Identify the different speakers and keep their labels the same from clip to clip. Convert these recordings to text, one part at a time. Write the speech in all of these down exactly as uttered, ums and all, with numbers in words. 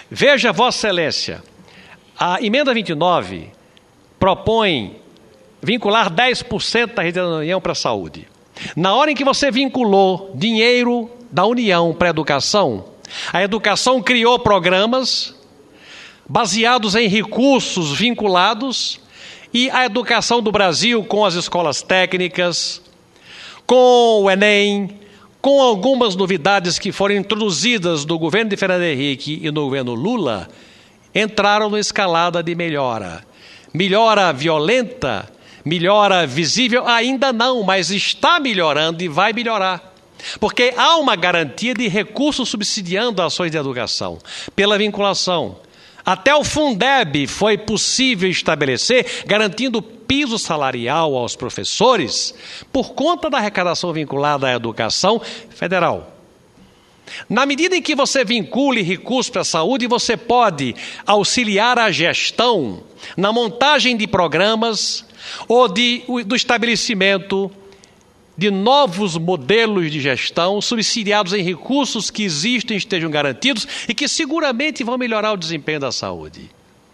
Speaker 1: Veja, Vossa Excelência, a emenda vinte e nove propõe vincular dez por cento da receita da União para a saúde. Na hora em que você vinculou dinheiro da União para a educação, a educação criou programas baseados em recursos vinculados e a educação do Brasil, com as escolas técnicas, com o Enem, com algumas novidades que foram introduzidas no governo de Fernando Henrique e no governo Lula, entraram na escalada de melhora. Melhora violenta, melhora visível, ainda não, mas está melhorando e vai melhorar. Porque há uma garantia de recursos subsidiando ações de educação, pela vinculação. Até o Fundeb foi possível estabelecer, garantindo piso salarial aos professores, por conta da arrecadação vinculada à educação federal. Na medida em que você vincule recursos para a saúde, você pode auxiliar a gestão na montagem de programas ou de, do estabelecimento de novos modelos de gestão subsidiados em recursos que existem, estejam garantidos e que seguramente vão melhorar o desempenho da saúde.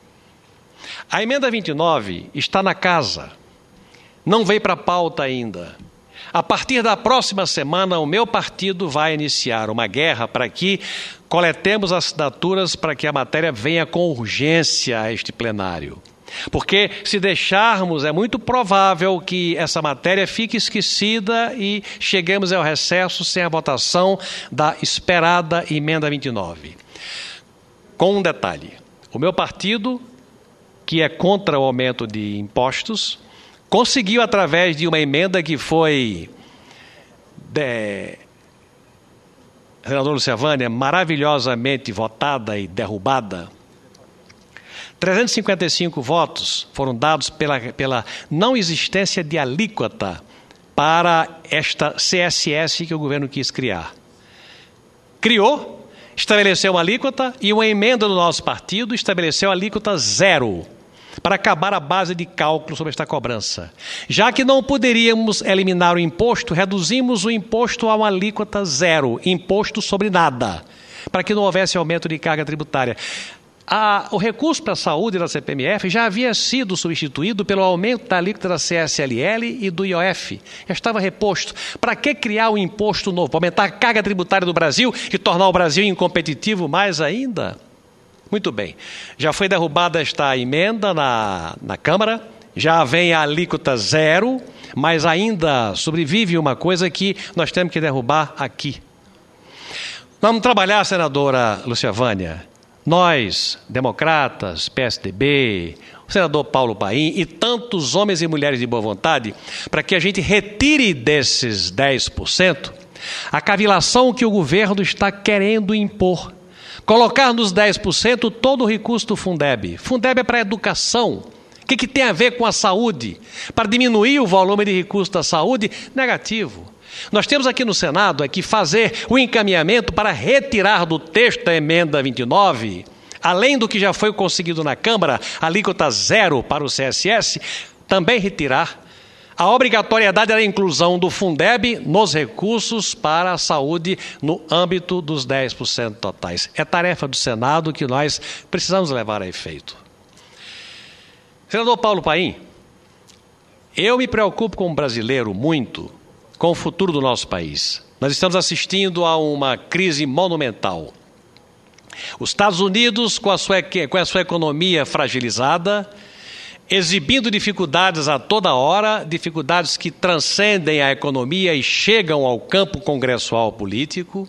Speaker 1: A emenda vinte e nove está na casa, não veio para a pauta ainda. A partir da próxima semana, o meu partido vai iniciar uma guerra para que coletemos assinaturas para que a matéria venha com urgência a este plenário. Porque se deixarmos, é muito provável que essa matéria fique esquecida e cheguemos ao recesso sem a votação da esperada emenda vinte e nove. Com um detalhe, o meu partido, que é contra o aumento de impostos, conseguiu, através de uma emenda que foi, de, senador Lúcia Vânia, maravilhosamente votada e derrubada, trezentos e cinquenta e cinco votos foram dados pela, pela não existência de alíquota para esta C S S que o governo quis criar. Criou, estabeleceu uma alíquota e uma emenda do nosso partido estabeleceu a alíquota zero, para acabar a base de cálculo sobre esta cobrança. Já que não poderíamos eliminar o imposto, reduzimos o imposto a uma alíquota zero, imposto sobre nada, para que não houvesse aumento de carga tributária. A, o recurso para a saúde da C P M F já havia sido substituído pelo aumento da alíquota da C S L L e do I O F. Já estava reposto. Para que criar um imposto novo? Para aumentar a carga tributária do Brasil e tornar o Brasil incompetitivo mais ainda? Muito bem. Já foi derrubada esta emenda na, na Câmara, já vem a alíquota zero, mas ainda sobrevive uma coisa que nós temos que derrubar aqui. Vamos trabalhar, senadora Lúcia Vânia. Nós, democratas, P S D B, o senador Paulo Paim e tantos homens e mulheres de boa vontade, para que a gente retire desses dez por cento a cavilação que o governo está querendo impor. Colocar nos dez por cento todo o recurso do Fundeb. Fundeb é para a educação. O que, que tem a ver com a saúde? Para diminuir o volume de recursos da saúde? Negativo. Nós temos aqui no Senado é que fazer o encaminhamento para retirar do texto da emenda vinte e nove, além do que já foi conseguido na Câmara, alíquota zero para o C S S, também retirar a obrigatoriedade da inclusão do Fundeb nos recursos para a saúde no âmbito dos dez por cento totais. É tarefa do Senado que nós precisamos levar a efeito. Senador Paulo Paim, eu me preocupo como brasileiro muito com o futuro do nosso país. Nós estamos assistindo a uma crise monumental. Os Estados Unidos, com a sua, com a sua economia fragilizada, exibindo dificuldades a toda hora, dificuldades que transcendem a economia e chegam ao campo congressual político.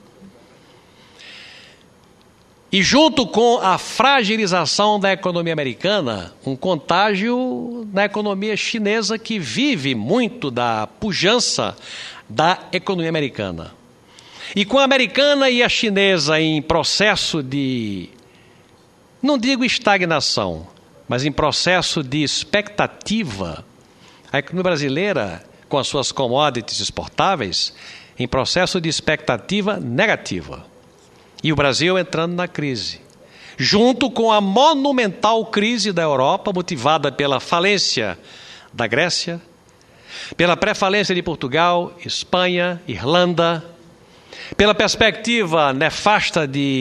Speaker 1: E junto com a fragilização da economia americana, um contágio na economia chinesa que vive muito da pujança da economia americana. E com a americana e a chinesa em processo de, não digo estagnação, mas em processo de expectativa, a economia brasileira, com as suas commodities exportáveis, em processo de expectativa negativa. E o Brasil entrando na crise, junto com a monumental crise da Europa, motivada pela falência da Grécia, pela pré-falência de Portugal, Espanha, Irlanda, pela perspectiva nefasta de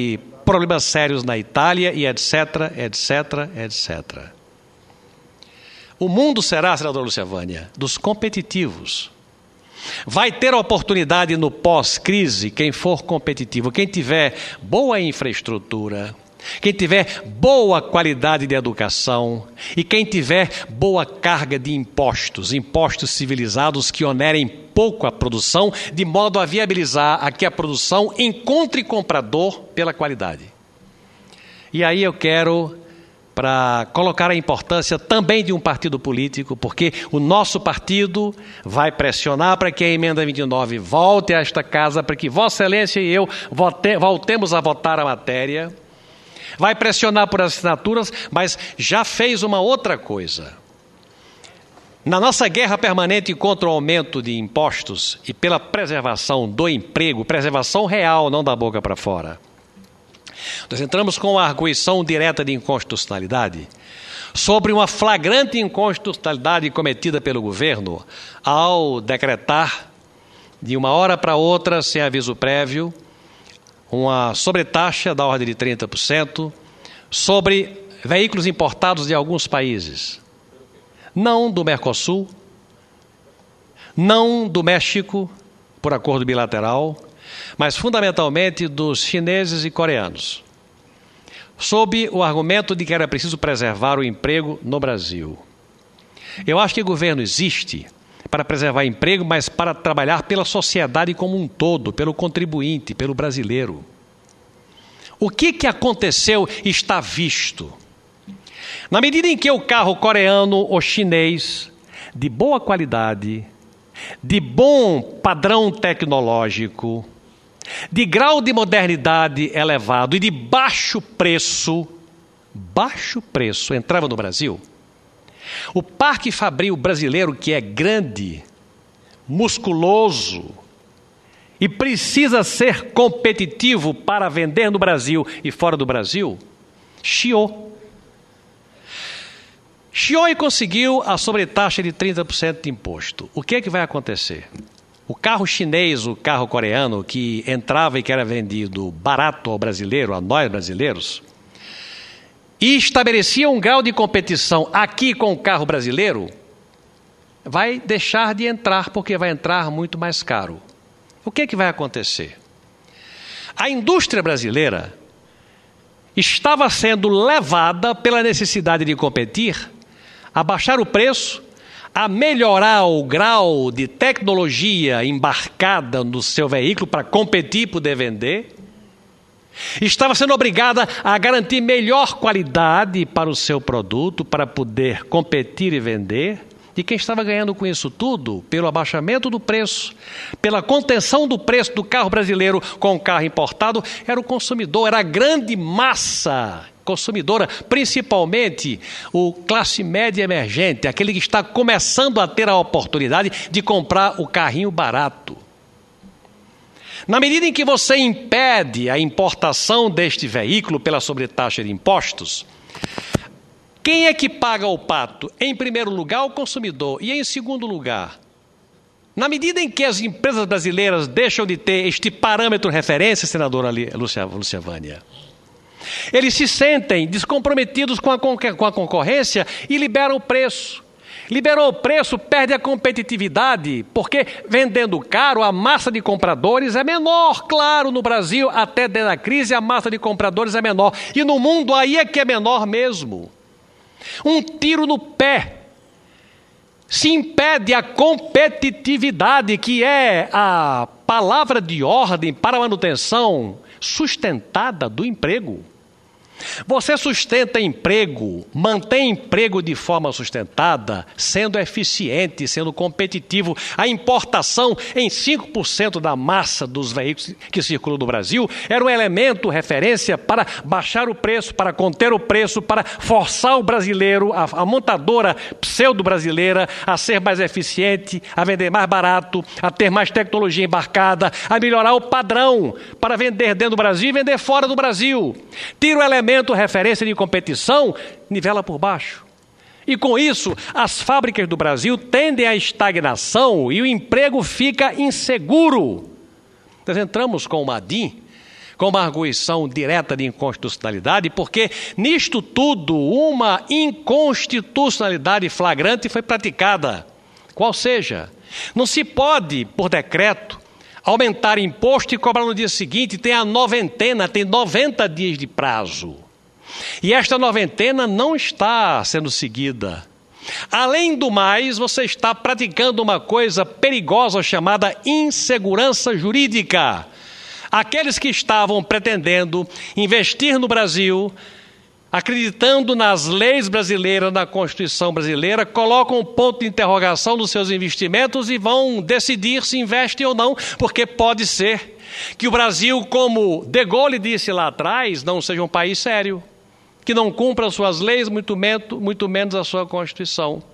Speaker 1: problemas sérios na Itália e etc, etc, etcétera. O mundo será, senadora Lúcia Vânia, dos competitivos. Vai ter oportunidade no pós-crise quem for competitivo, quem tiver boa infraestrutura, quem tiver boa qualidade de educação e quem tiver boa carga de impostos, impostos civilizados que onerem pouco a produção, de modo a viabilizar a que a produção encontre comprador pela qualidade. E aí eu quero, para colocar a importância também de um partido político, porque o nosso partido vai pressionar para que a emenda vinte e nove volte a esta casa, para que Vossa Excelência e eu vote, voltemos a votar a matéria. Vai pressionar por assinaturas, mas já fez uma outra coisa. Na nossa guerra permanente contra o aumento de impostos e pela preservação do emprego, preservação real, não da boca para fora, nós entramos com a arguição direta de inconstitucionalidade sobre uma flagrante inconstitucionalidade cometida pelo governo ao decretar, de uma hora para outra, sem aviso prévio, uma sobretaxa da ordem de trinta por cento sobre veículos importados de alguns países. Não do Mercosul, não do México, por acordo bilateral, mas fundamentalmente dos chineses e coreanos, sob o argumento de que era preciso preservar o emprego no Brasil. Eu acho que o governo existe para preservar emprego, mas para trabalhar pela sociedade como um todo, pelo contribuinte, pelo brasileiro. O que, que aconteceu está visto. Na medida em que o carro coreano ou chinês, de boa qualidade, de bom padrão tecnológico, de grau de modernidade elevado e de baixo preço, baixo preço, entrava no Brasil, o parque fabril brasileiro, que é grande, musculoso e precisa ser competitivo para vender no Brasil e fora do Brasil, chiou. Chiou e conseguiu a sobretaxa de trinta por cento de imposto. O que é que vai acontecer? O carro chinês, o carro coreano, que entrava e que era vendido barato ao brasileiro, a nós brasileiros, e estabelecia um grau de competição aqui com o carro brasileiro, vai deixar de entrar, porque vai entrar muito mais caro. O que é que vai acontecer? A indústria brasileira estava sendo levada pela necessidade de competir a baixar o preço, a melhorar o grau de tecnologia embarcada no seu veículo para competir e poder vender. Estava sendo obrigada a garantir melhor qualidade para o seu produto, para poder competir e vender. E quem estava ganhando com isso tudo, pelo abaixamento do preço, pela contenção do preço do carro brasileiro com o carro importado, era o consumidor, era a grande massa consumidora, principalmente o classe média emergente, aquele que está começando a ter a oportunidade de comprar o carrinho barato. Na medida em que você impede a importação deste veículo pela sobretaxa de impostos, quem é que paga o pato? Em primeiro lugar, o consumidor. E em segundo lugar, na medida em que as empresas brasileiras deixam de ter este parâmetro referência, senadora Lúcia, Lúcia Vânia, eles se sentem descomprometidos com a, com a concorrência e liberam o preço. Liberou o preço, perde a competitividade, porque vendendo caro, a massa de compradores é menor. Claro, no Brasil, até dentro da crise, a massa de compradores é menor. E no mundo, aí é que é menor mesmo. Um tiro no pé. Se impede a competitividade, que é a palavra de ordem para a manutenção sustentada do emprego. Você sustenta emprego, mantém emprego de forma sustentada, sendo eficiente, sendo competitivo. A importação em cinco por cento da massa dos veículos que circulam no Brasil era um elemento referência para baixar o preço, para conter o preço, para forçar o brasileiro, a, a montadora pseudo-brasileira, a ser mais eficiente, a vender mais barato, a ter mais tecnologia embarcada, a melhorar o padrão para vender dentro do Brasil e vender fora do Brasil. Tira o elemento referência de competição, nivela por baixo. E com isso, as fábricas do Brasil tendem à estagnação e o emprego fica inseguro. Nós entramos com o Madim com uma arguição direta de inconstitucionalidade, porque nisto tudo uma inconstitucionalidade flagrante foi praticada. Qual seja, não se pode, por decreto, aumentar imposto e cobrar no dia seguinte, tem a noventena, tem noventa dias de prazo. E esta noventena não está sendo seguida. Além do mais, você está praticando uma coisa perigosa chamada insegurança jurídica. Aqueles que estavam pretendendo investir no Brasil, acreditando nas leis brasileiras, na Constituição brasileira, colocam um ponto de interrogação nos seus investimentos e vão decidir se investem ou não, porque pode ser que o Brasil, como De Gaulle disse lá atrás, não seja um país sério, que não cumpra as suas leis, muito menos, muito menos a sua Constituição.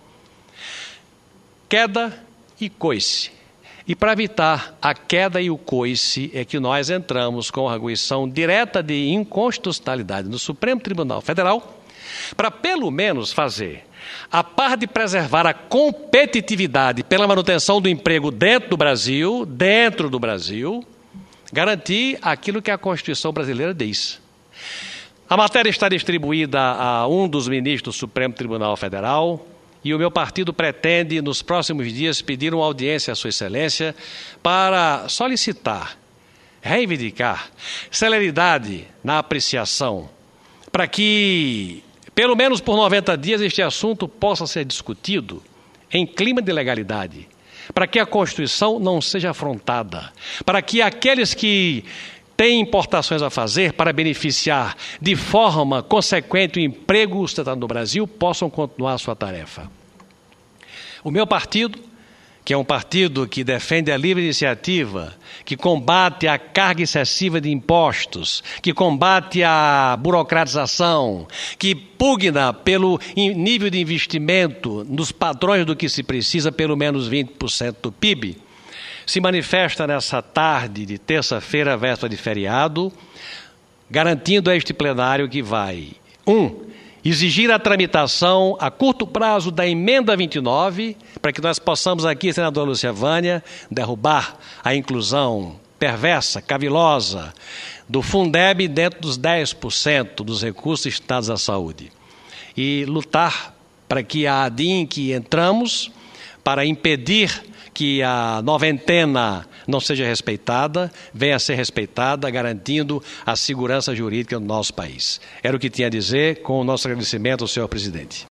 Speaker 1: Queda e coice. E para evitar a queda e o coice é que nós entramos com arguição direta de inconstitucionalidade no Supremo Tribunal Federal, para pelo menos fazer, a par de preservar a competitividade pela manutenção do emprego dentro do Brasil, dentro do Brasil, garantir aquilo que a Constituição brasileira diz. A matéria está distribuída a um dos ministros do Supremo Tribunal Federal e o meu partido pretende, nos próximos dias, pedir uma audiência à Sua Excelência para solicitar, reivindicar celeridade na apreciação, para que, pelo menos por noventa dias, este assunto possa ser discutido em clima de legalidade, para que a Constituição não seja afrontada, para que aqueles que tem importações a fazer para beneficiar de forma consequente o emprego sustentado no Brasil, possam continuar a sua tarefa. O meu partido, que é um partido que defende a livre iniciativa, que combate a carga excessiva de impostos, que combate a burocratização, que pugna pelo nível de investimento nos padrões do que se precisa, pelo menos vinte por cento do P I B, se manifesta nessa tarde de terça-feira, véspera de feriado, garantindo a este plenário que vai, um, exigir a tramitação a curto prazo da emenda vinte e nove, para que nós possamos aqui, senadora Lúcia Vânia, derrubar a inclusão perversa, cavilosa, do Fundeb dentro dos dez por cento dos recursos destinados à saúde. E lutar para que a A D I M que entramos, para impedir que a noventena não seja respeitada, venha a ser respeitada, garantindo a segurança jurídica do nosso país. Era o que tinha a dizer, com o nosso agradecimento ao senhor presidente.